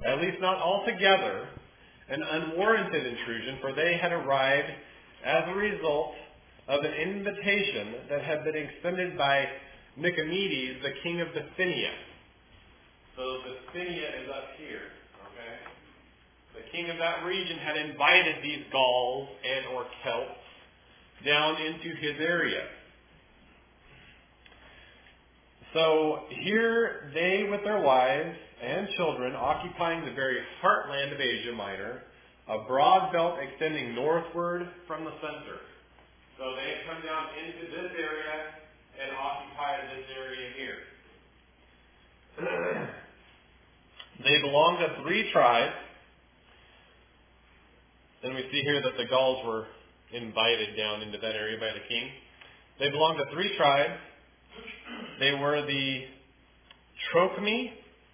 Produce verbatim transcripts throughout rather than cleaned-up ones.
at least not altogether, an unwarranted intrusion, for they had arrived as a result of an invitation that had been extended by Nicomedes, the king of Bithynia. So Bithynia is up here, okay? The king of that region had invited these Gauls and or Celts down into his area. So here they, with their wives and children, occupying the very heartland of Asia Minor, a broad belt extending northward from the center. So they had come down into this area and occupied this area here. They belonged to three tribes. Then we see here that the Gauls were invited down into that area by the king. They belonged to three tribes. They were the Trochmi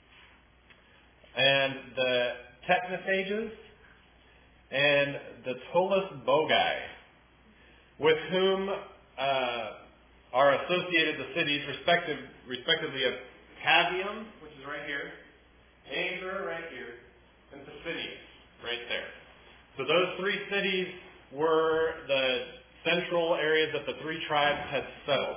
and the Technophages and the Tolus Bogai, with whom uh, are associated the cities respective, respectively of Pavium, which is right here, Angra right here, and Pisidius right there. So those three cities were the central areas that the three tribes had settled.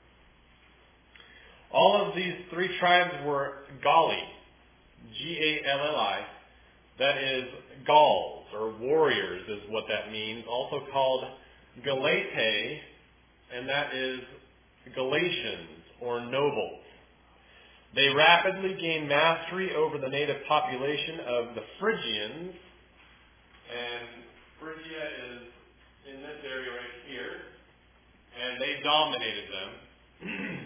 All of these three tribes were Galli, G A L L I, that is Gauls, or warriors is what that means, also called Galatae, and that is Galatians, or nobles. They rapidly gained mastery over the native population of the Phrygians, and Phrygia is in this area right here, and they dominated them.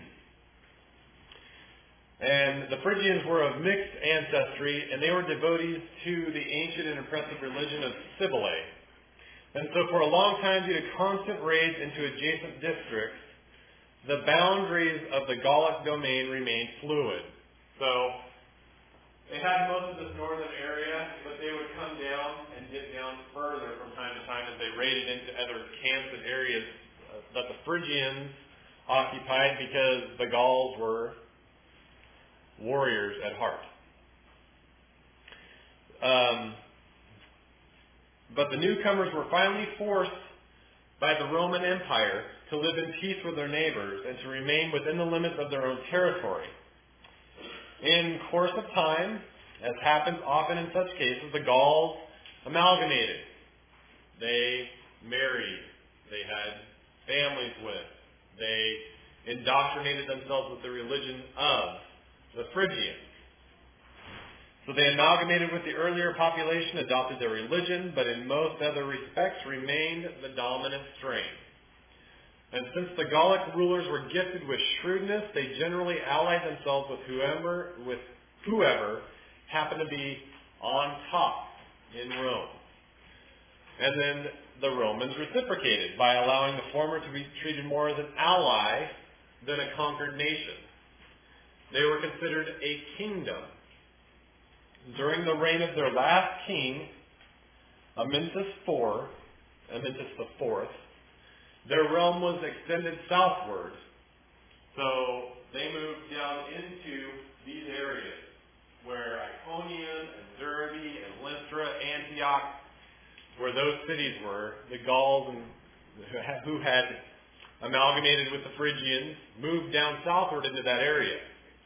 And the Phrygians were of mixed ancestry, and they were devotees to the ancient and impressive religion of Cybele. And so for a long time, due to constant raids into adjacent districts, the boundaries of the Gallic domain remained fluid. So they had most of this northern area, but they would come down and dip down further from time to time as they raided into other camps and areas that the Phrygians occupied, because the Gauls were warriors at heart. Um, but the newcomers were finally forced by the Roman Empire to live in peace with their neighbors and to remain within the limits of their own territory. In course of time, as happens often in such cases, the Gauls amalgamated. They married. They had families with. They indoctrinated themselves with the religion of the Phrygians. So they amalgamated with the earlier population, adopted their religion, but in most other respects remained the dominant strain. And since the Gallic rulers were gifted with shrewdness, they generally allied themselves with whoever, with whoever happened to be on top in Rome. And then the Romans reciprocated by allowing the former to be treated more as an ally than a conquered nation. They were considered a kingdom. During the reign of their last king, Amyntas the fourth, Amyntas the fourth, their realm was extended southward. So they moved down into these areas where Iconium and Derbe and Lystra, Antioch, where those cities were, the Gauls and who had amalgamated with the Phrygians moved down southward into that area.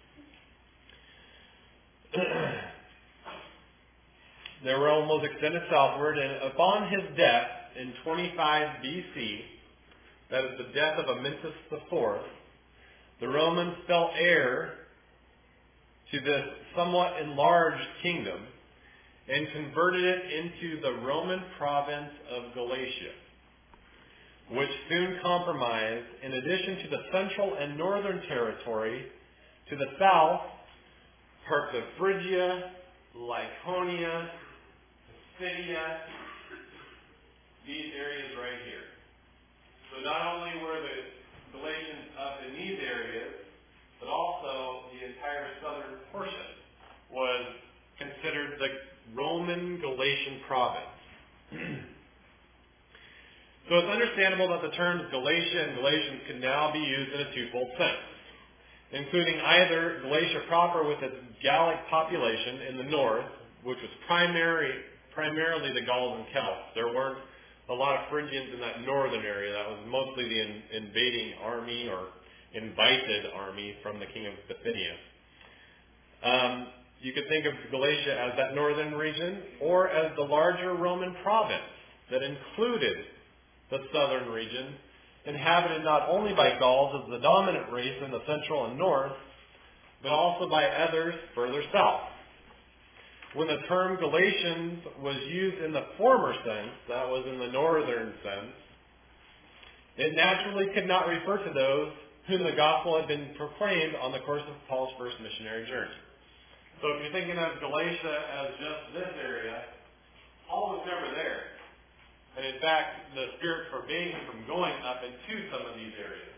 Their realm was extended southward, and upon his death in twenty-five B C, that is the death of Amyntas the fourth, the Romans fell heir to this somewhat enlarged kingdom and converted it into the Roman province of Galatia, which soon comprised, in addition to the central and northern territory, to the south, parts of Phrygia, Lycaonia, Pisidia, these areas right here. So not only were the Galatians up in these areas, but also the entire southern portion was considered the Roman Galatian province. So it's understandable that the terms Galatia and Galatians can now be used in a twofold sense, including either Galatia proper with its Gallic population in the north, which was primary, primarily the Gauls and Celts. There weren't a lot of Phrygians in that northern area. That was mostly the in, invading army or invited army from the king of Bithynia. Um, you could think of Galatia as that northern region, or as the larger Roman province that included the southern region, inhabited not only by Gauls as the dominant race in the central and north, but also by others further south. When the term Galatians was used in the former sense, that was in the northern sense, it naturally could not refer to those whom the gospel had been proclaimed on the course of Paul's first missionary journey. So if you're thinking of Galatia as just this area, Paul was never there. And in fact, the Spirit forbade him from going up into some of these areas.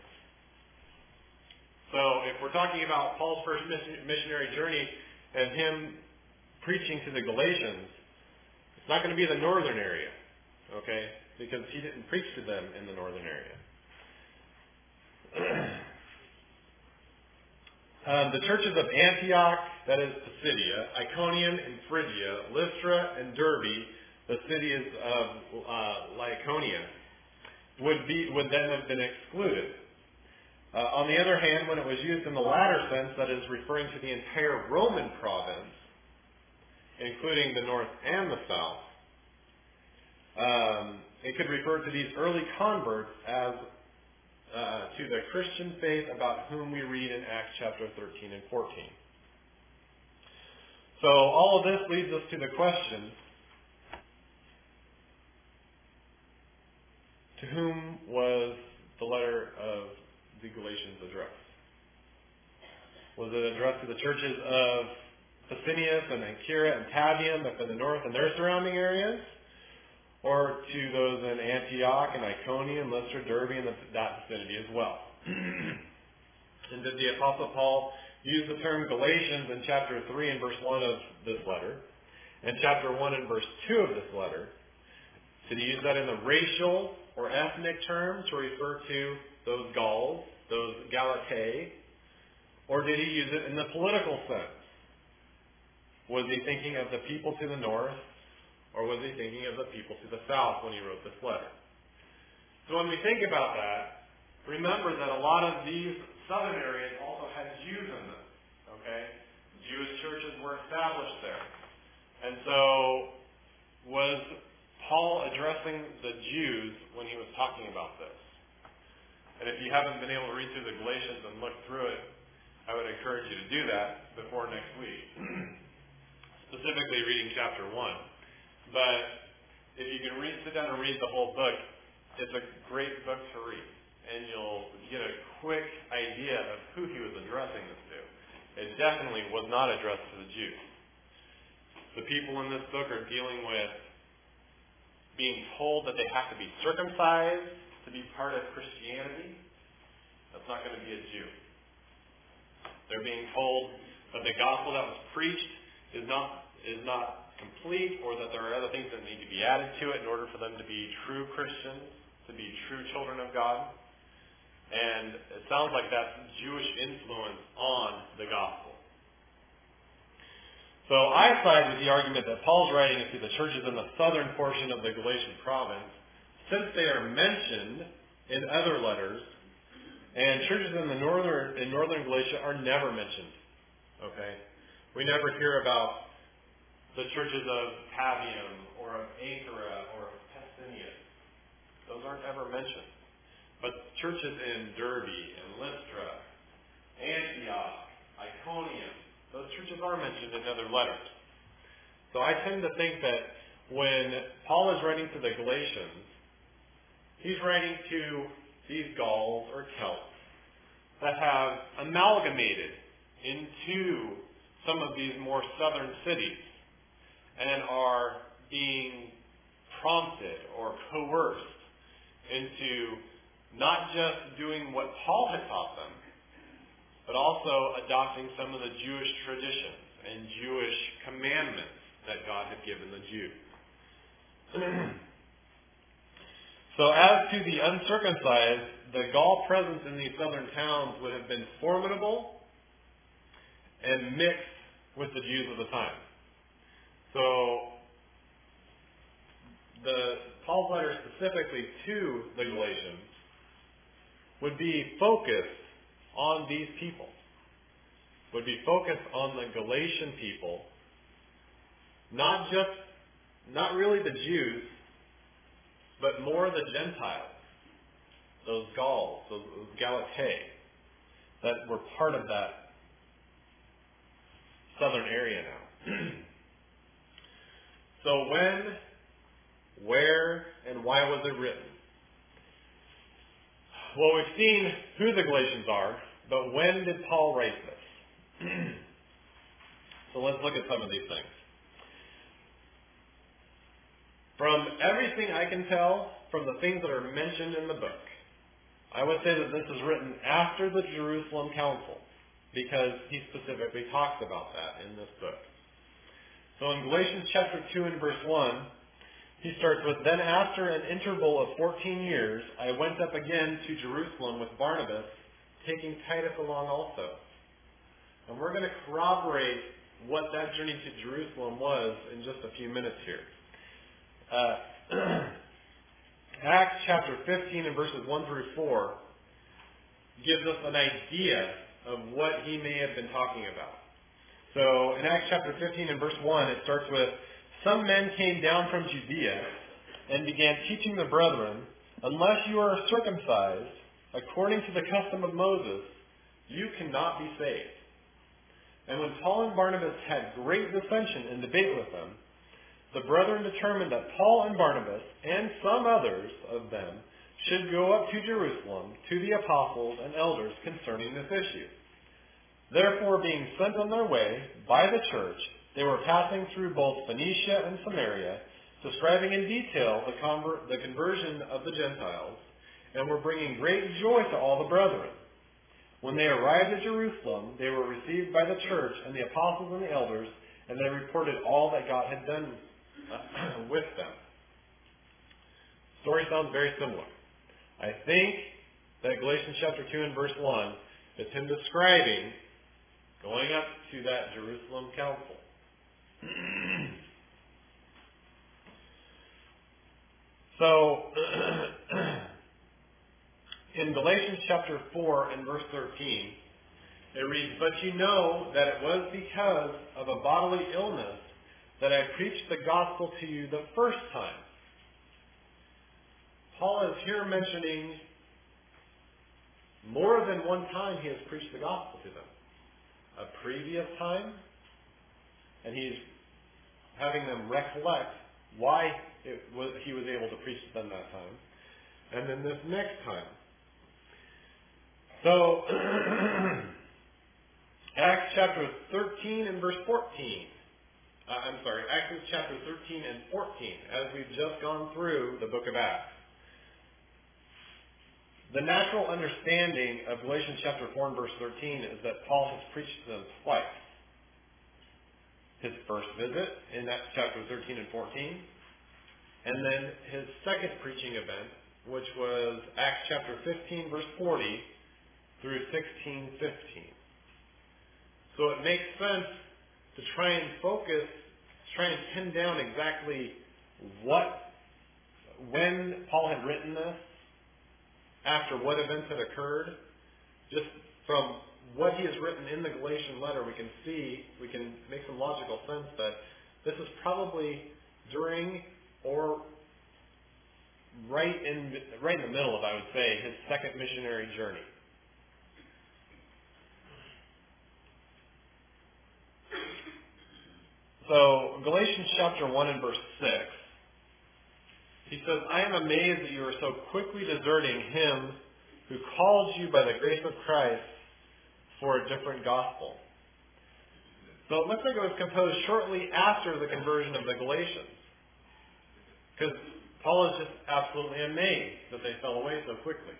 So if we're talking about Paul's first missionary journey and him preaching to the Galatians, it's not going to be the northern area, okay? Because he didn't preach to them in the northern area. um, the churches of Antioch, that is Pisidia, Iconium and Phrygia, Lystra and Derbe, the cities of uh, Lycaonia, would be would then have been excluded. Uh, on the other hand, when it was used in the latter sense, that is referring to the entire Roman province, including the north and the south, um, it could refer to these early converts as uh, to the Christian faith about whom we read in Acts chapter thirteen and fourteen. So all of this leads us to the question, to whom was the letter of the Galatians addressed? Was it addressed to the churches of Pisidius and Ancyra and Tabium up in the north and their surrounding areas? Or to those in Antioch and Iconium, Lystra, Derbe, and that vicinity as well? And did the Apostle Paul use the term Galatians in chapter three and verse one of this letter, and chapter one and verse two of this letter? Did he use that in the racial or ethnic term to refer to those Gauls, those Galatei? Or did he use it in the political sense? Was he thinking of the people to the north, or was he thinking of the people to the south when he wrote this letter? So when we think about that, remember that a lot of these southern areas also had Jews in them. Okay? Jewish churches were established there. And so was Paul addressing the Jews when he was talking about this? And if you haven't been able to read through the Galatians and look through it, I would encourage you to do that before next week. Specifically reading chapter one. But if you can read, sit down and read the whole book, it's a great book to read. And you'll get a quick idea of who he was addressing this to. It definitely was not addressed to the Jews. The people in this book are dealing with being told that they have to be circumcised to be part of Christianity. That's not going to be a Jew. They're being told that the gospel that was preached is not is not complete, or that there are other things that need to be added to it in order for them to be true Christians, to be true children of God. And it sounds like that's Jewish influence on the gospel. So I side with the argument that Paul's writing to the churches in the southern portion of the Galatian province, since they are mentioned in other letters, and churches in the northern in northern Galatia are never mentioned. Okay? We never hear about the churches of Tabium or of Ancyra or of Pisidia. Those aren't ever mentioned. But churches in Derbe and Lystra, Antioch, Iconium, those churches are mentioned in other letters. So I tend to think that when Paul is writing to the Galatians, he's writing to these Gauls or Celts that have amalgamated into some of these more southern cities and are being prompted or coerced into not just doing what Paul had taught them, but also adopting some of the Jewish traditions and Jewish commandments that God had given the Jews. So as to the uncircumcised, the Gaul presence in these southern towns would have been formidable and mixed with the Jews of the time. So Paul's letter specifically to the Galatians would be focused on these people, would be focused on the Galatian people, not just, not really the Jews, but more the Gentiles, those Gauls, those Galates, that were part of that southern area now. So when, where, and why was it written? Well, we've seen who the Galatians are, but when did Paul write this? So let's look at some of these things. From everything I can tell, from the things that are mentioned in the book, I would say that this is written after the Jerusalem Council, because he specifically talks about that in this book. So in Galatians chapter two and verse one, he starts with, "Then after an interval of fourteen years, I went up again to Jerusalem with Barnabas, taking Titus along also." And we're going to corroborate what that journey to Jerusalem was in just a few minutes here. Uh, Acts chapter fifteen and verses one through four gives us an idea of what he may have been talking about. So in Acts chapter fifteen and verse one, it starts with, "Some men came down from Judea and began teaching the brethren, 'Unless you are circumcised according to the custom of Moses, you cannot be saved.' And when Paul and Barnabas had great dissension and debate with them, the brethren determined that Paul and Barnabas and some others of them should go up to Jerusalem to the apostles and elders concerning this issue. Therefore, being sent on their way by the church, they were passing through both Phoenicia and Samaria, describing in detail the, conver- the conversion of the Gentiles, and were bringing great joy to all the brethren. When they arrived at Jerusalem, they were received by the church and the apostles and the elders, and they reported all that God had done uh, with them." Story sounds very similar. I think that Galatians chapter two and verse one is him describing going up to that Jerusalem council. So, in Galatians chapter four and verse thirteen, it reads, "But you know that it was because of a bodily illness that I preached the gospel to you the first time." Paul is here mentioning more than one time he has preached the gospel to them. A previous time, and he's having them recollect why it was, he was able to preach to them that time. And then this next time. So, Acts chapter thirteen and verse fourteen. Uh, I'm sorry, Acts chapter thirteen and fourteen, as we've just gone through the book of Acts. The natural understanding of Galatians chapter four and verse thirteen is that Paul has preached to them twice. His first visit in Acts chapter thirteen and fourteen, and then his second preaching event, which was Acts chapter fifteen verse forty through sixteen fifteen. So it makes sense to try and focus, try and pin down exactly what, when Paul had written this, after what events had occurred. Just from what he has written in the Galatian letter, we can see, we can make some logical sense that this is probably during or right in right in the middle of, I would say, his second missionary journey. So, Galatians chapter one and verse six, he says, "I am amazed that you are so quickly deserting him who calls you by the grace of Christ for a different gospel." So it looks like it was composed shortly after the conversion of the Galatians. Because Paul is just absolutely amazed that they fell away so quickly.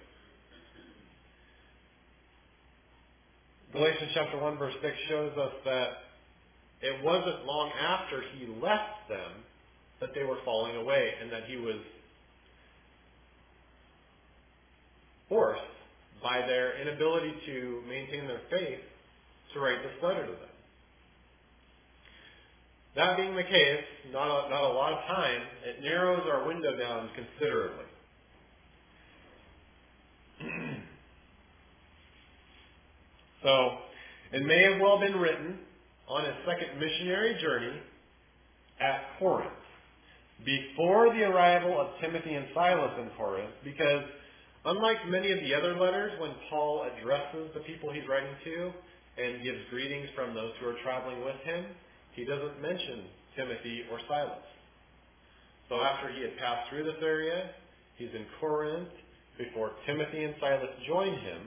Galatians chapter one verse six shows us that it wasn't long after he left them that they were falling away, and that he was forced by their inability to maintain their faith to write this letter to them. That being the case, not a, not a lot of time, it narrows our window down considerably. So, it may have well been written on his second missionary journey at Corinth, before the arrival of Timothy and Silas in Corinth, because unlike many of the other letters, when Paul addresses the people he's writing to and gives greetings from those who are traveling with him, he doesn't mention Timothy or Silas. So after he had passed through this area, he's in Corinth before Timothy and Silas join him.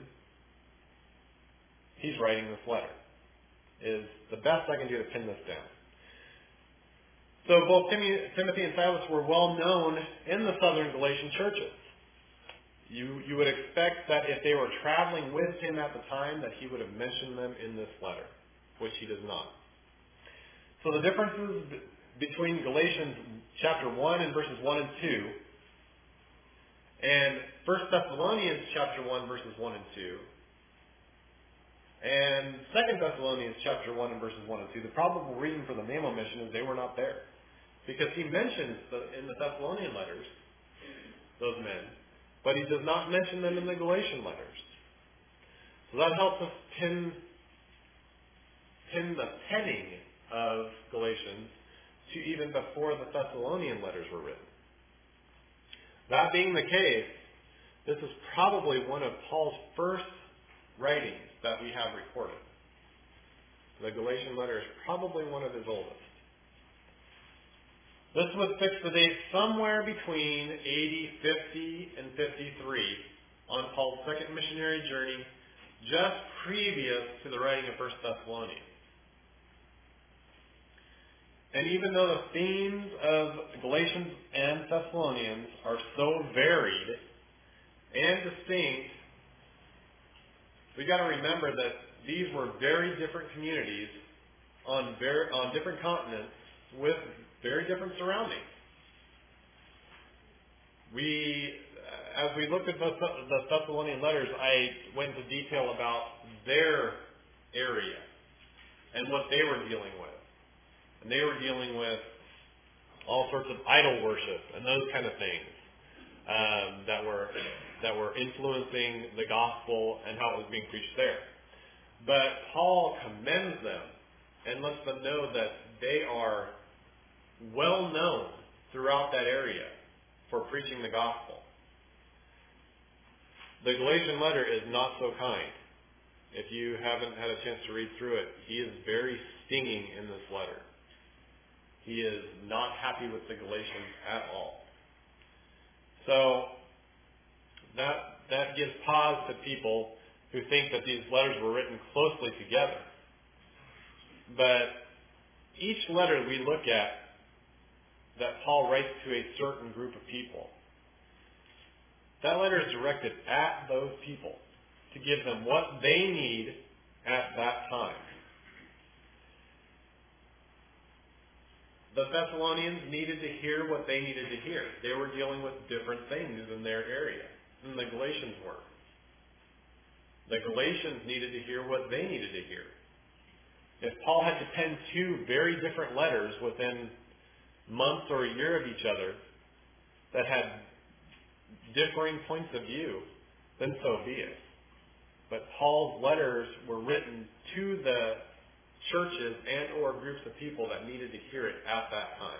He's writing this letter. Is the best I can do to pin this down. So both Timothy and Silas were well known in the southern Galatian churches. You, you would expect that if they were traveling with him at the time, that he would have mentioned them in this letter, which he does not. So the differences between Galatians chapter one and verses one and two, and First Thessalonians chapter one verses one and two, and Second Thessalonians chapter one and verses one and two, the probable reason for the name omission is they were not there. Because he mentions the, in the Thessalonian letters, those men, but he does not mention them in the Galatian letters. So that helps us pin, pin the penning of Galatians to even before the Thessalonian letters were written. That being the case, this is probably one of Paul's first writings that we have recorded. The Galatian letter is probably one of his oldest. This would fix the date somewhere between A D fifty and fifty-three on Paul's second missionary journey, just previous to the writing of First Thessalonians. And even though the themes of Galatians and Thessalonians are so varied and distinct, we've got to remember that these were very different communities on, very, on different continents with very different surroundings. We, as we looked at the, the Thessalonian letters, I went into detail about their area and what they were dealing with. And they were dealing with all sorts of idol worship and those kind of things um, that were that were influencing the gospel and how it was being preached there. But Paul commends them and lets them know that they are well known throughout that area for preaching the gospel. The Galatian letter is not so kind. If you haven't had a chance to read through it, he is very stinging in this letter. He is not happy with the Galatians at all. So that that gives pause to people who think that these letters were written closely together. But each letter we look at that Paul writes to a certain group of people, that letter is directed at those people to give them what they need at that time. The Thessalonians needed to hear what they needed to hear. They were dealing with different things in their area than the Galatians were. The Galatians needed to hear what they needed to hear. If Paul had to pen two very different letters within months or a year of each other that had differing points of view, then so be it. But Paul's letters were written to the churches and or groups of people that needed to hear it at that time.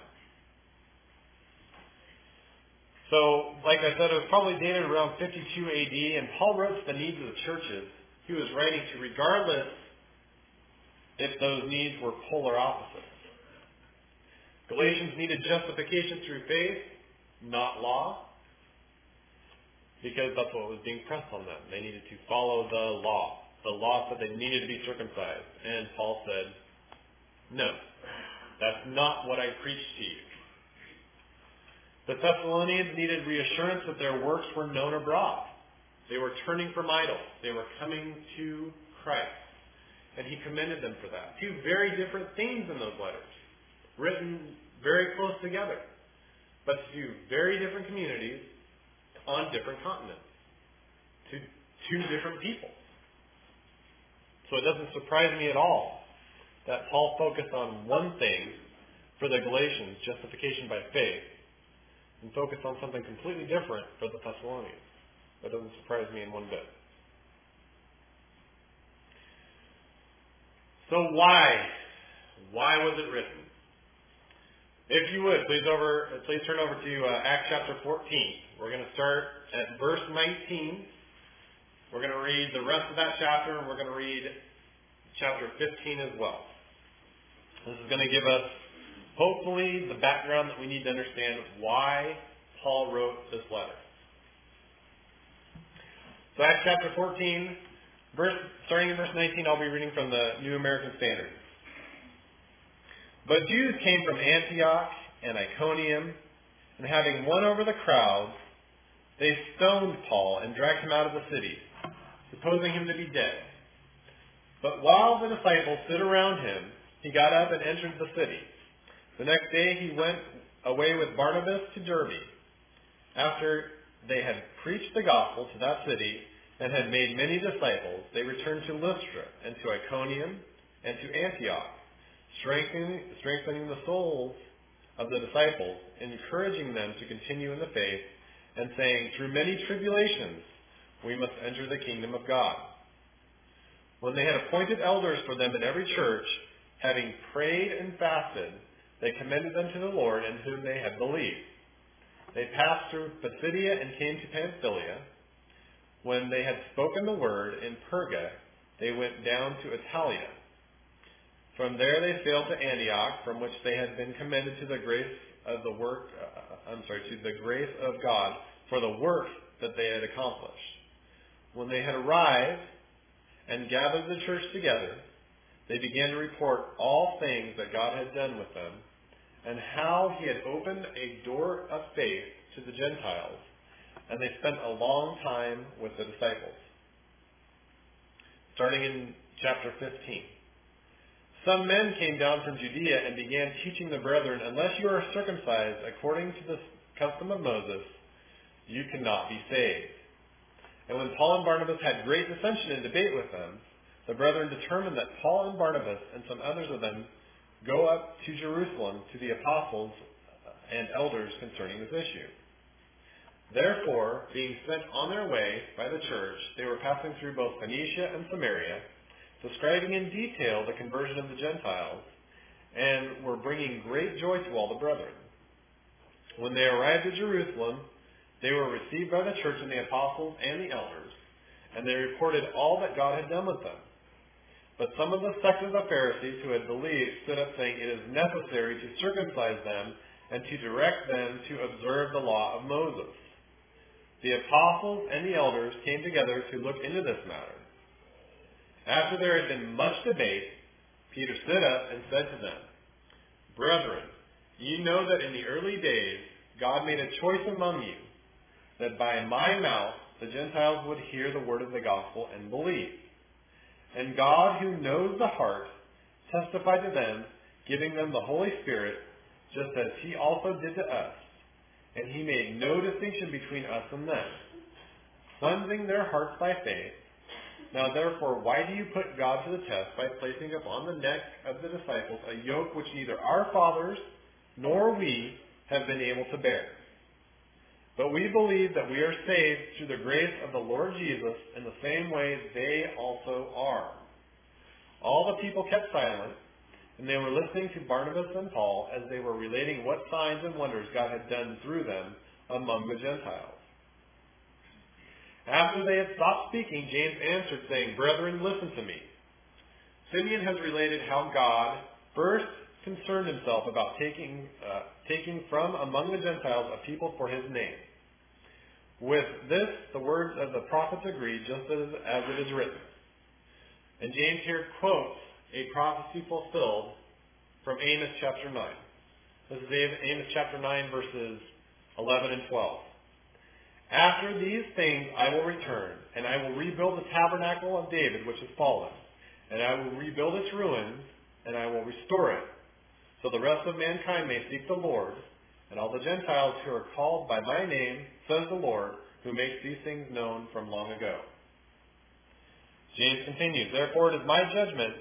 So, like I said, it was probably dated around fifty-two A D, and Paul wrote to the needs of the churches he was writing to, regardless if those needs were polar opposites. Galatians needed justification through faith, not law, because that's what was being pressed on them. They needed to follow the law. The law said they needed to be circumcised. And Paul said, no, that's not what I preached to you. The Thessalonians needed reassurance that their works were known abroad. They were turning from idols. They were coming to Christ. And he commended them for that. Two very different themes in those letters, written very close together, but to very different communities on different continents, to two different people. So it doesn't surprise me at all that Paul focused on one thing for the Galatians, justification by faith, and focus on something completely different for the Thessalonians. That doesn't surprise me in one bit. So why? Why was it written? If you would, please over, please turn over to uh, Acts chapter fourteen. We're going to start at verse nineteen. We're going to read the rest of that chapter, and we're going to read chapter fifteen as well. This is going to give us, hopefully, the background that we need to understand why Paul wrote this letter. So Acts chapter fourteen, verse, starting in verse nineteen, I'll be reading from the New American Standard. But Jews came from Antioch and Iconium, and having won over the crowd, they stoned Paul and dragged him out of the city, supposing him to be dead. But while the disciples stood around him, he got up and entered the city. The next day he went away with Barnabas to Derbe. After they had preached the gospel to that city and had made many disciples, they returned to Lystra and to Iconium and to Antioch, strengthening, strengthening the souls of the disciples, encouraging them to continue in the faith, and saying, through many tribulations we must enter the kingdom of God. When they had appointed elders for them in every church, having prayed and fasted, they commended them to the Lord in whom they had believed. They passed through Pisidia and came to Pamphylia. When they had spoken the word in Perga, they went down to Italia. From there they sailed to Antioch, from which they had been commended to the grace of the work, uh, I'm sorry, to the grace of God for the work that they had accomplished. When they had arrived and gathered the church together, they began to report all things that God had done with them, and how he had opened a door of faith to the Gentiles, and they spent a long time with the disciples. Starting in chapter fifteen. Some men came down from Judea and began teaching the brethren, unless you are circumcised according to the custom of Moses, you cannot be saved. And when Paul and Barnabas had great dissension and debate with them, the brethren determined that Paul and Barnabas and some others of them go up to Jerusalem to the apostles and elders concerning this issue. Therefore, being sent on their way by the church, they were passing through both Phoenicia and Samaria, describing in detail the conversion of the Gentiles, and were bringing great joy to all the brethren. When they arrived at Jerusalem, they were received by the church and the apostles and the elders, and they reported all that God had done with them. But some of the sect of the Pharisees who had believed stood up saying, it is necessary to circumcise them and to direct them to observe the law of Moses. The apostles and the elders came together to look into this matter. After there had been much debate, Peter stood up and said to them, Brethren, ye know that in the early days God made a choice among you, that by my mouth the Gentiles would hear the word of the gospel and believe. And God, who knows the heart, testified to them, giving them the Holy Spirit, just as he also did to us. And he made no distinction between us and them, cleansing their hearts by faith. Now therefore, why do you put God to the test by placing upon the neck of the disciples a yoke which neither our fathers nor we have been able to bear? But we believe that we are saved through the grace of the Lord Jesus in the same way they also are. All the people kept silent, and they were listening to Barnabas and Paul as they were relating what signs and wonders God had done through them among the Gentiles. After they had stopped speaking, James answered, saying, Brethren, listen to me. Simeon has related how God first concerned himself about taking, uh, taking from among the Gentiles a people for his name. With this, the words of the prophets agree, just as, as it is written. And James here quotes a prophecy fulfilled from Amos chapter nine. This is Amos chapter nine, verses eleven and twelve. After these things I will return, and I will rebuild the tabernacle of David which is fallen, and I will rebuild its ruins, and I will restore it, so the rest of mankind may seek the Lord, and all the Gentiles who are called by my name, says the Lord, who makes these things known from long ago. James continues, Therefore it is my judgment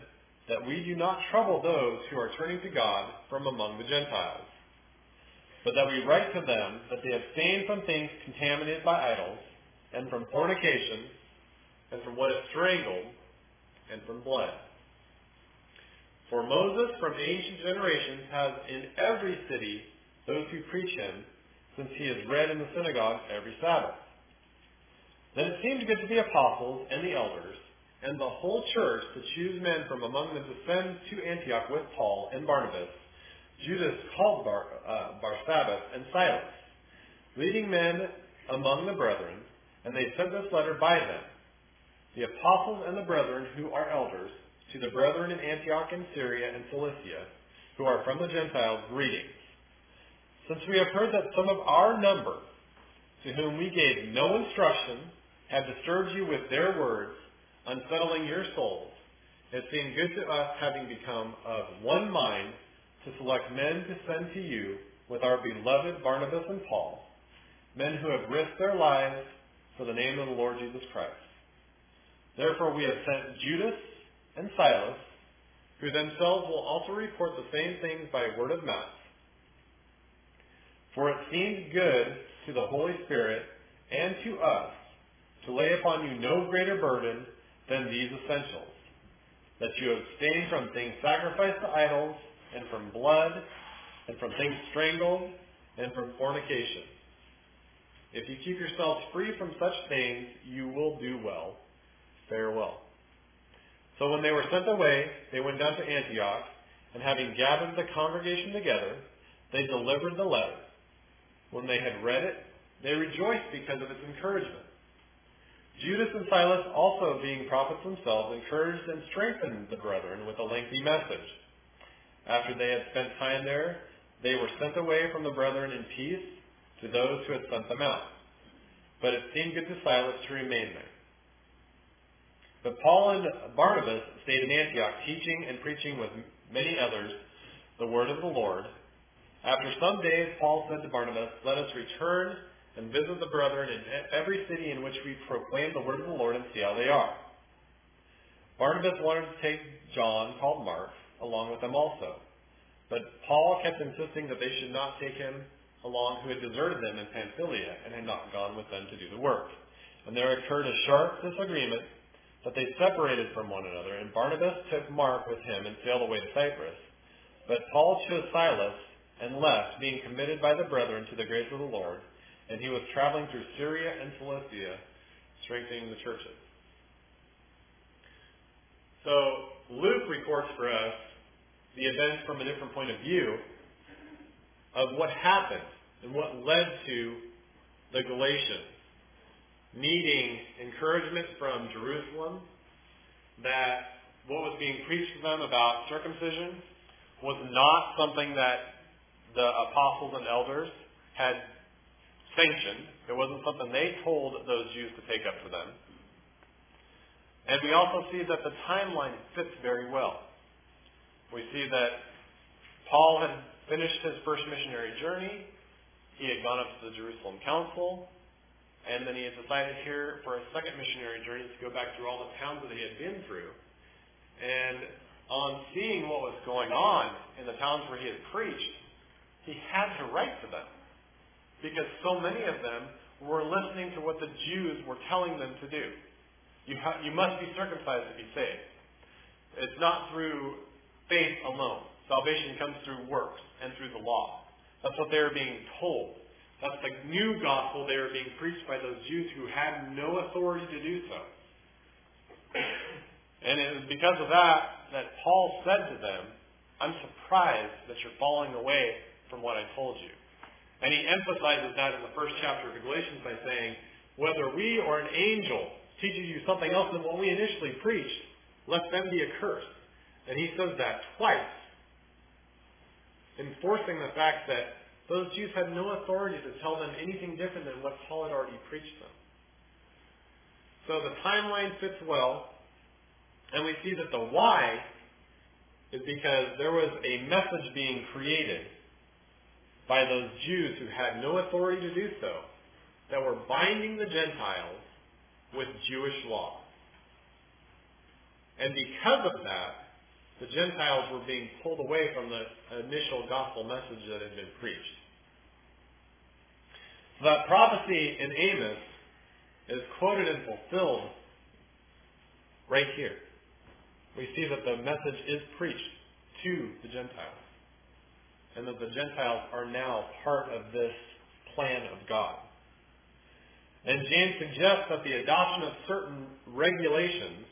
that we do not trouble those who are turning to God from among the Gentiles, but that we write to them that they abstain from things contaminated by idols, and from fornication, and from what is strangled, and from blood. For Moses from ancient generations has in every city those who preach him, since he is read in the synagogue every Sabbath. Then it seemed good to the apostles and the elders, and the whole church, to choose men from among them to send to Antioch with Paul and Barnabas, Judas called Bar, uh, Barsabbas, and Silas, leading men among the brethren, and they sent this letter by them. The apostles and the brethren who are elders, to the brethren in Antioch and Syria and Cilicia, who are from the Gentiles, greetings. Since we have heard that some of our number, to whom we gave no instruction, have disturbed you with their words, unsettling your souls, it seemed good to us, having become of one mind, to select men to send to you with our beloved Barnabas and Paul, men who have risked their lives for the name of the Lord Jesus Christ. Therefore we have sent Judas and Silas, who themselves will also report the same things by word of mouth. For it seemed good to the Holy Spirit and to us to lay upon you no greater burden than these essentials, that you abstain from things sacrificed to idols, and from blood, and from things strangled, and from fornication. If you keep yourselves free from such things, you will do well. Farewell. So when they were sent away, they went down to Antioch, and having gathered the congregation together, they delivered the letter. When they had read it, they rejoiced because of its encouragement. Judas and Silas, also being prophets themselves, encouraged and strengthened the brethren with a lengthy message. After they had spent time there, they were sent away from the brethren in peace to those who had sent them out. But it seemed good to Silas to remain there. But Paul and Barnabas stayed in Antioch, teaching and preaching with many others the word of the Lord. After some days, Paul said to Barnabas, "Let us return and visit the brethren in every city in which we proclaim the word of the Lord and see how they are." Barnabas wanted to take John, called Mark, along with them also. But Paul kept insisting that they should not take him along who had deserted them in Pamphylia and had not gone with them to do the work. And there occurred a sharp disagreement that they separated from one another, and Barnabas took Mark with him and sailed away to Cyprus. But Paul chose Silas and left, being committed by the brethren to the grace of the Lord, and he was traveling through Syria and Cilicia, strengthening the churches. So Luke reports for us the events from a different point of view of what happened and what led to the Galatians needing encouragement from Jerusalem that what was being preached to them about circumcision was not something that the apostles and elders had sanctioned. It wasn't something they told those Jews to take up for them. And we also see that the timeline fits very well. We see that Paul had finished his first missionary journey. He had gone up to the Jerusalem Council. And then he had decided here for a second missionary journey to go back through all the towns that he had been through. And on seeing what was going on in the towns where he had preached, he had to write to them. Because so many of them were listening to what the Jews were telling them to do. You, ha- you must be circumcised to be saved. It's not through faith alone. Salvation comes through works and through the law. That's what they were being told. That's the new gospel they were being preached by those Jews who had no authority to do so. And it was because of that that Paul said to them, "I'm surprised that you're falling away from what I told you." And he emphasizes that in the first chapter of Galatians by saying, "Whether we or an angel teaches you something else than what we initially preached, let them be accursed." And he says that twice, enforcing the fact that those Jews had no authority to tell them anything different than what Paul had already preached them. So the timeline fits well, and we see that the why is because there was a message being created by those Jews who had no authority to do so, that were binding the Gentiles with Jewish law. And because of that, the Gentiles were being pulled away from the initial gospel message that had been preached. So that prophecy in Amos is quoted and fulfilled right here. We see that the message is preached to the Gentiles, and that the Gentiles are now part of this plan of God. And James suggests that the adoption of certain regulations,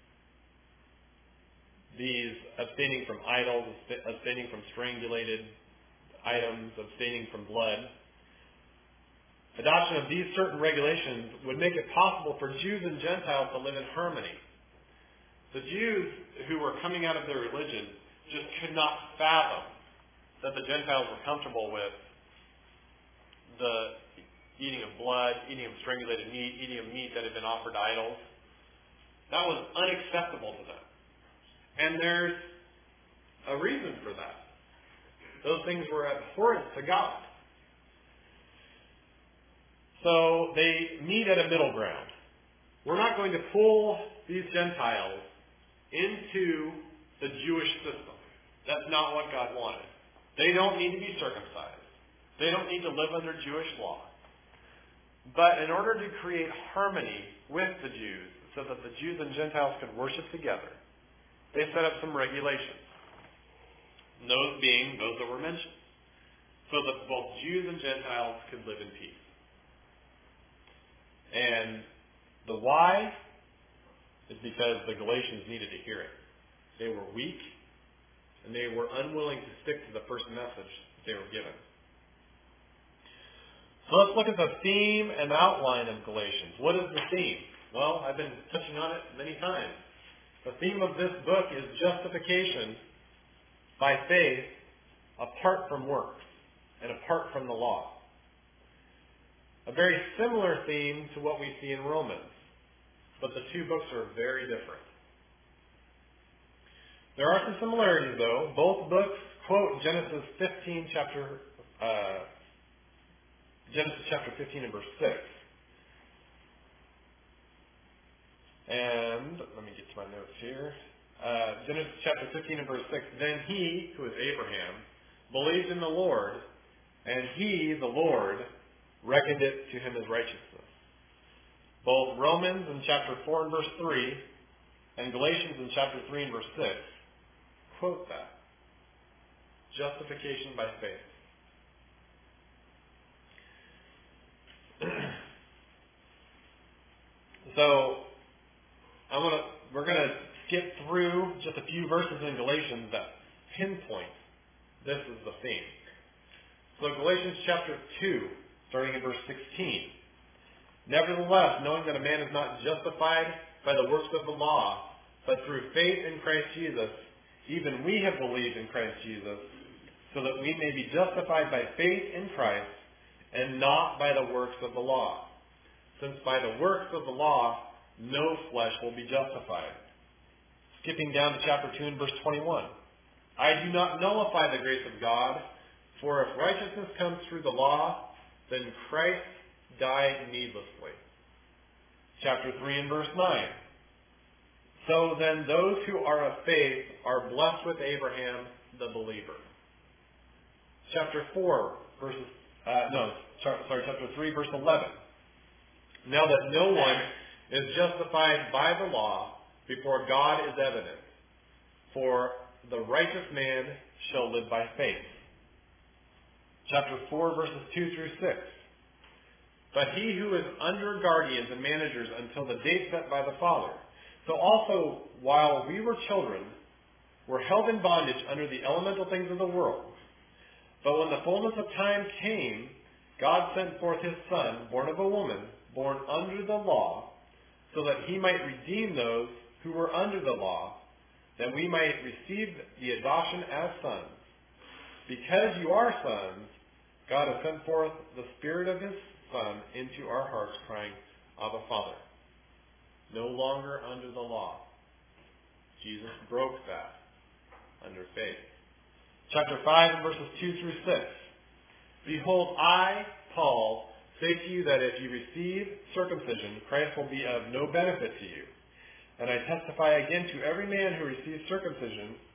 these abstaining from idols, abstaining from strangulated items, abstaining from blood, adoption of these certain regulations would make it possible for Jews and Gentiles to live in harmony. The Jews who were coming out of their religion just could not fathom that the Gentiles were comfortable with the eating of blood, eating of strangulated meat, eating of meat that had been offered to idols. That was unacceptable to them. And there's a reason for that. Those things were abhorrent to God. So they meet at a middle ground. We're not going to pull these Gentiles into the Jewish system. That's not what God wanted. They don't need to be circumcised. They don't need to live under Jewish law. But in order to create harmony with the Jews, so that the Jews and Gentiles could worship together, they set up some regulations. Those being those that were mentioned, so that both Jews and Gentiles could live in peace. And the why is because the Galatians needed to hear it. They were weak, and they were unwilling to stick to the first message that they were given. So let's look at the theme and outline of Galatians. What is the theme? Well, I've been touching on it many times. The theme of this book is justification by faith apart from works and apart from the law. A very similar theme to what we see in Romans, but the two books are very different. There are some similarities, though. Both books quote Genesis fifteen, chapter uh, Genesis chapter fifteen and verse six. And let me get to my notes here. Uh, Genesis chapter fifteen and verse six. Then he, who is Abraham, believed in the Lord, and he, the Lord, reckoned it to him as righteousness. Both Romans in chapter four and verse three and Galatians in chapter three and verse six quote that. Justification by faith. So, I'm gonna, we're going to skip through just a few verses in Galatians that pinpoint this is the theme. So Galatians chapter two, starting in verse sixteen. Nevertheless, knowing that a man is not justified by the works of the law, but through faith in Christ Jesus, even we have believed in Christ Jesus, so that we may be justified by faith in Christ, and not by the works of the law. Since by the works of the law, no flesh will be justified. Skipping down to chapter two and verse twenty-one. I do not nullify the grace of God, for if righteousness comes through the law, then Christ died needlessly. Chapter three and verse nine. So then those who are of faith are blessed with Abraham the believer. Chapter four, verses, uh, no, sorry, chapter three, verse eleven. Now that no one is justified by the law before God is evident, for the righteous man shall live by faith. Chapter four, verses two through six. But he who is under guardians and managers until the date set by the Father. So also, while we were children, were held in bondage under the elemental things of the world. But when the fullness of time came, God sent forth his Son, born of a woman, born under the law, so that he might redeem those who were under the law, that we might receive the adoption as sons. Because you are sons, God has sent forth the Spirit of his Son into our hearts, crying, Abba, Father. No longer under the law. Jesus broke that under faith. Chapter five, verses two through six. Behold, I, Paul, say to you that if you receive circumcision, Christ will be of no benefit to you. And I testify again to every man who receives circumcision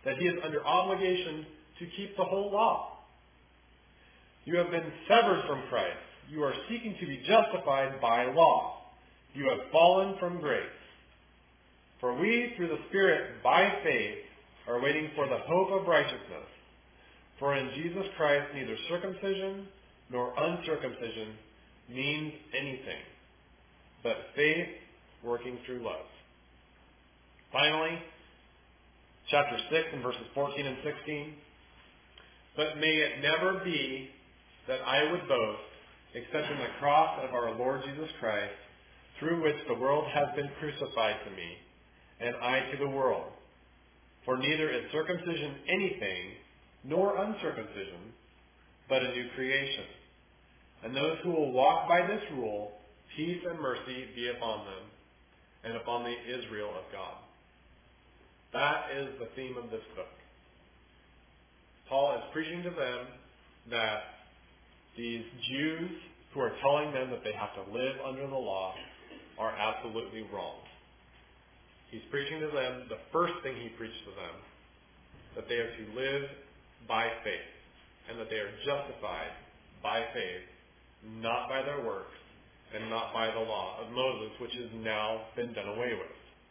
that he is under obligation to keep the whole law. You have been severed from Christ. You are seeking to be justified by law. You have fallen from grace. For we, through the Spirit, by faith, are waiting for the hope of righteousness. For in Jesus Christ neither circumcision nor uncircumcision means anything, but faith working through love. Finally, chapter six and verses fourteen and sixteen. But may it never be that I would boast except in the cross of our Lord Jesus Christ, through which the world has been crucified to me, and I to the world. For neither is circumcision anything, nor uncircumcision, but a new creation. And those who will walk by this rule, peace and mercy be upon them, and upon the Israel of God. That is the theme of this book. Paul is preaching to them that these Jews who are telling them that they have to live under the law are absolutely wrong. He's preaching to them, the first thing he preached to them, that they are to live by faith, and that they are justified by faith, not by their works, and not by the law of Moses, which has now been done away with.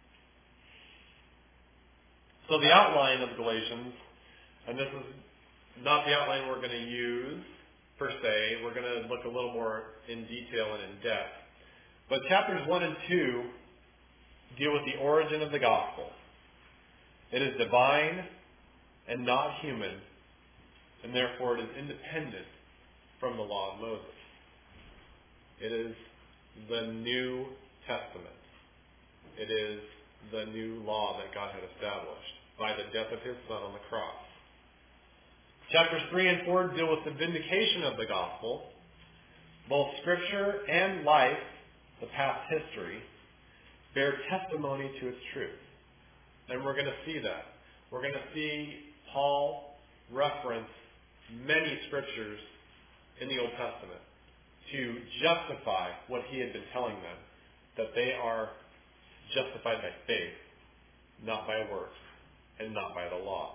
So the outline of Galatians, and this is not the outline we're going to use per se, we're going to look a little more in detail and in depth. But chapters one and two deal with the origin of the gospel. It is divine and not human, and therefore it is independent from the law of Moses. It is the New Testament. It is the new law that God had established by the death of his Son on the cross. Chapters three and four deal with the vindication of the gospel. Both Scripture and life, the past history, bear testimony to its truth. And we're going to see that. We're going to see Paul reference many Scriptures in the Old Testament to justify what he had been telling them, that they are justified by faith, not by works, and not by the law.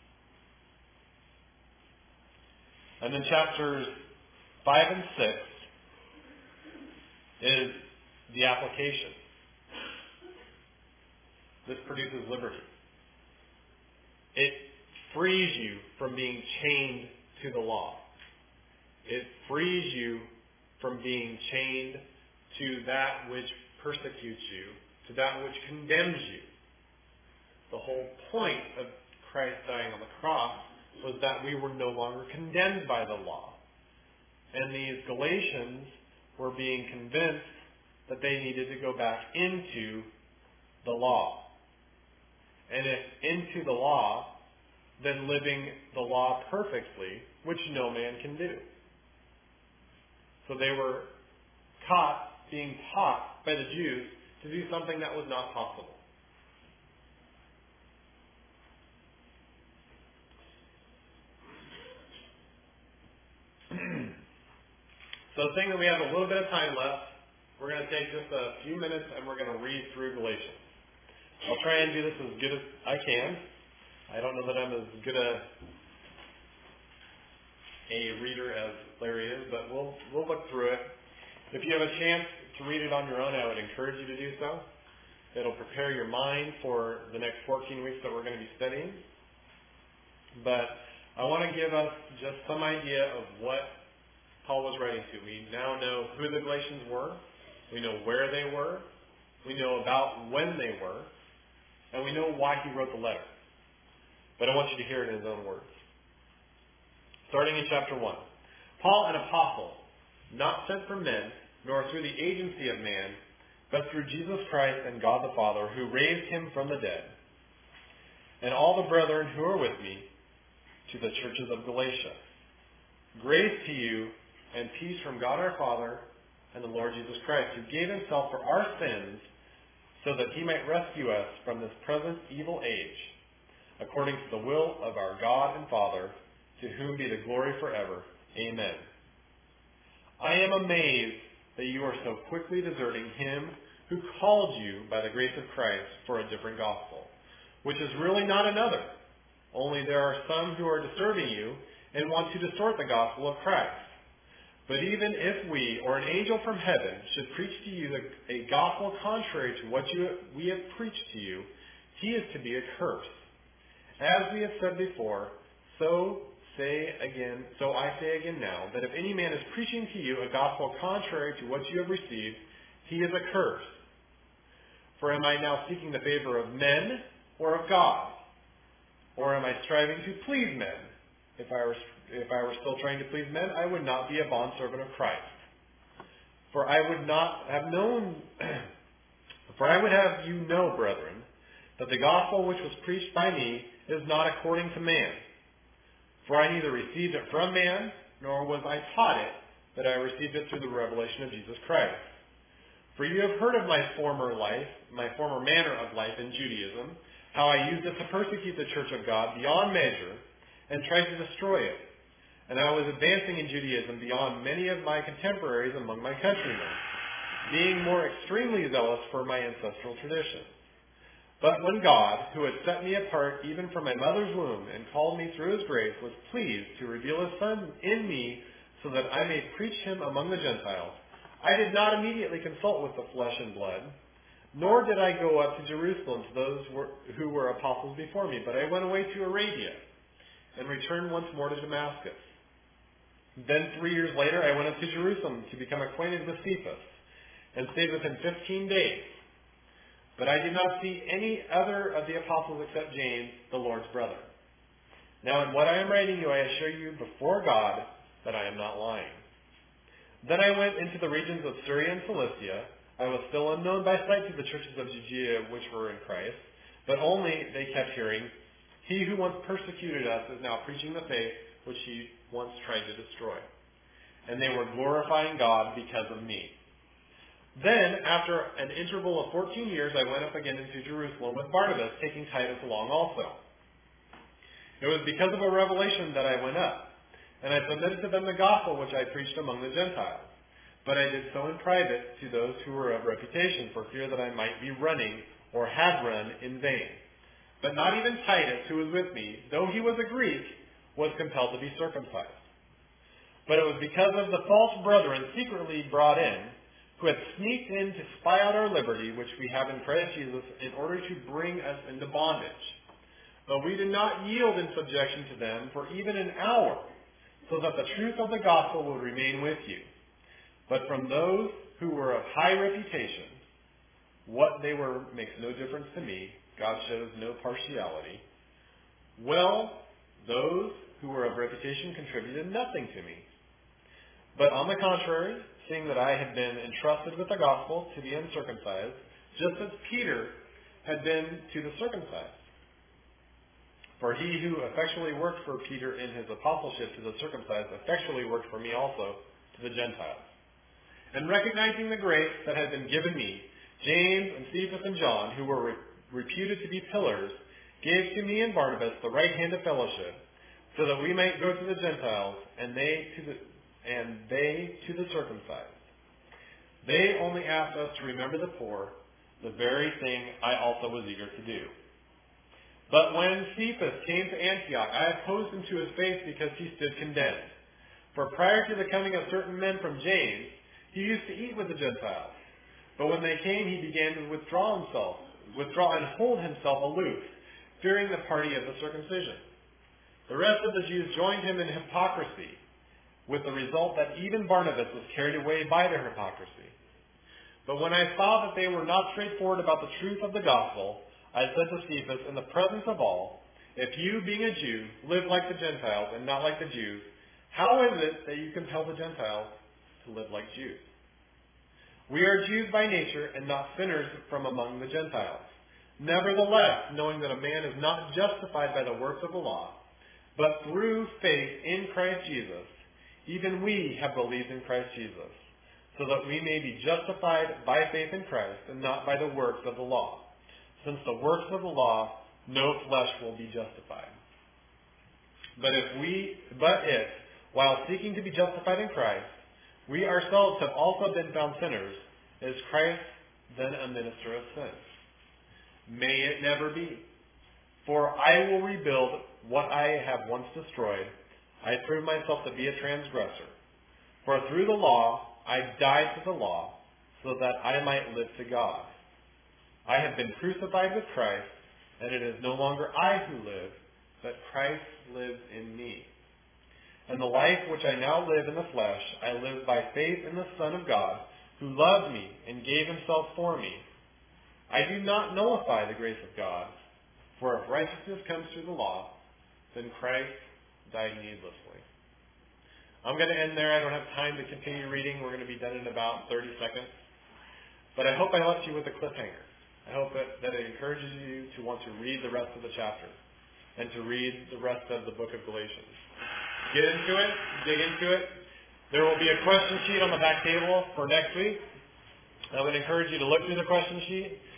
And then chapters five and six is the application. This produces liberty. It frees you from being chained to the law. It frees you from being chained to that which persecutes you, to that which condemns you. The whole point of Christ dying on the cross was that we were no longer condemned by the law. And these Galatians were being convinced that they needed to go back into the law. And if into the law, then living the law perfectly, which no man can do. So they were caught, being taught by the Jews to do something that was not possible. So seeing that we have a little bit of time left, we're going to take just a few minutes and we're going to read through Galatians. I'll try and do this as good as I can. I don't know that I'm as good a, a reader as Larry is, but we'll we'll look through it. If you have a chance to read it on your own, I would encourage you to do so. It'll prepare your mind for the next fourteen weeks that we're going to be studying. But I want to give us just some idea of what Paul was writing to. We now know who the Galatians were. We know where they were. We know about when they were. And we know why he wrote the letter. But I want you to hear it in his own words. Starting in chapter one. Paul, an apostle, not sent from men, nor through the agency of man, but through Jesus Christ and God the Father, who raised him from the dead, and all the brethren who are with me, to the churches of Galatia. Grace to you and peace from God our Father and the Lord Jesus Christ, who gave himself for our sins so that he might rescue us from this present evil age, according to the will of our God and Father, to whom be the glory forever. Amen. I am amazed that you are so quickly deserting him who called you by the grace of Christ for a different gospel, which is really not another, only there are some who are disturbing you and want to distort the gospel of Christ. But even if we, or an angel from heaven, should preach to you a, a gospel contrary to what you, we have preached to you, he is to be accursed. As we have said before, so say again, so I say again now, that if any man is preaching to you a gospel contrary to what you have received, he is accursed. For am I now seeking the favor of men or of God? Or am I striving to please men? If I were if I were still trying to please men, I would not be a bondservant of Christ. For I would not have known, for I would have you know, brethren, that the gospel which was preached by me is not according to man. For I neither received it from man, nor was I taught it, but I received it through the revelation of Jesus Christ. For you have heard of my former life, my former manner of life in Judaism, how I used it to persecute the church of God beyond measure, and tried to destroy it. And I was advancing in Judaism beyond many of my contemporaries among my countrymen, being more extremely zealous for my ancestral tradition. But when God, who had set me apart even from my mother's womb and called me through his grace, was pleased to reveal his Son in me so that I may preach him among the Gentiles, I did not immediately consult with the flesh and blood, nor did I go up to Jerusalem to those who were apostles before me, but I went away to Arabia and returned once more to Damascus. Then three years later I went up to Jerusalem to become acquainted with Cephas, and stayed with him fifteen days. But I did not see any other of the apostles except James, the Lord's brother. Now in what I am writing you, I assure you before God that I am not lying. Then I went into the regions of Syria and Cilicia. I was still unknown by sight to the churches of Judea which were in Christ, but only they kept hearing, he who once persecuted us is now preaching the faith which he once tried to destroy. And they were glorifying God because of me. Then, after an interval of fourteen years, I went up again into Jerusalem with Barnabas, taking Titus along also. It was because of a revelation that I went up, and I submitted to them the gospel which I preached among the Gentiles. But I did so in private to those who were of reputation, for fear that I might be running, or had run, in vain. But not even Titus, who was with me, though he was a Greek, was compelled to be circumcised. But it was because of the false brethren secretly brought in, who had sneaked in to spy out our liberty, which we have in Christ Jesus, in order to bring us into bondage. But we did not yield in subjection to them for even an hour, so that the truth of the gospel would remain with you. But from those who were of high reputation, what they were makes no difference to me. God shows no partiality. Well, those who were of reputation contributed nothing to me. But on the contrary, seeing that I had been entrusted with the gospel to the uncircumcised, just as Peter had been to the circumcised. For he who effectually worked for Peter in his apostleship to the circumcised effectually worked for me also to the Gentiles. And recognizing the grace that had been given me, James and Cephas and John, who were re- reputed to be pillars, gave to me and Barnabas the right hand of fellowship, so that we might go to the Gentiles, and they to the and they to the circumcised. They only asked us to remember the poor, the very thing I also was eager to do. But when Cephas came to Antioch, I opposed him to his face because he stood condemned. For prior to the coming of certain men from James, he used to eat with the Gentiles. But when they came, he began to withdraw himself, withdraw and hold himself aloof, fearing the party of the circumcision. The rest of the Jews joined him in hypocrisy, with the result that even Barnabas was carried away by their hypocrisy. But when I saw that they were not straightforward about the truth of the gospel, I said to Cephas in the presence of all, if you, being a Jew, live like the Gentiles and not like the Jews, how is it that you compel the Gentiles to live like Jews? We are Jews by nature and not sinners from among the Gentiles. Nevertheless, knowing that a man is not justified by the works of the law, but through faith in Christ Jesus, even we have believed in Christ Jesus, so that we may be justified by faith in Christ and not by the works of the law. Since the works of the law, no flesh will be justified. But if we, but if, while seeking to be justified in Christ, we ourselves have also been found sinners, is Christ then a minister of sin? May it never be. For I will rebuild what I have once destroyed. I prove myself to be a transgressor. For through the law I died to the law, so that I might live to God. I have been crucified with Christ, and it is no longer I who live, but Christ lives in me. And the life which I now live in the flesh, I live by faith in the Son of God, who loved me and gave himself for me. I do not nullify the grace of God, for if righteousness comes through the law, then Christ died needlessly. I'm going to end there. I don't have time to continue reading. We're going to be done in about thirty seconds. But I hope I left you with a cliffhanger. I hope that, that it encourages you to want to read the rest of the chapter and to read the rest of the book of Galatians. Get into it. Dig into it. There will be a question sheet on the back table for next week. I would encourage you to look through the question sheet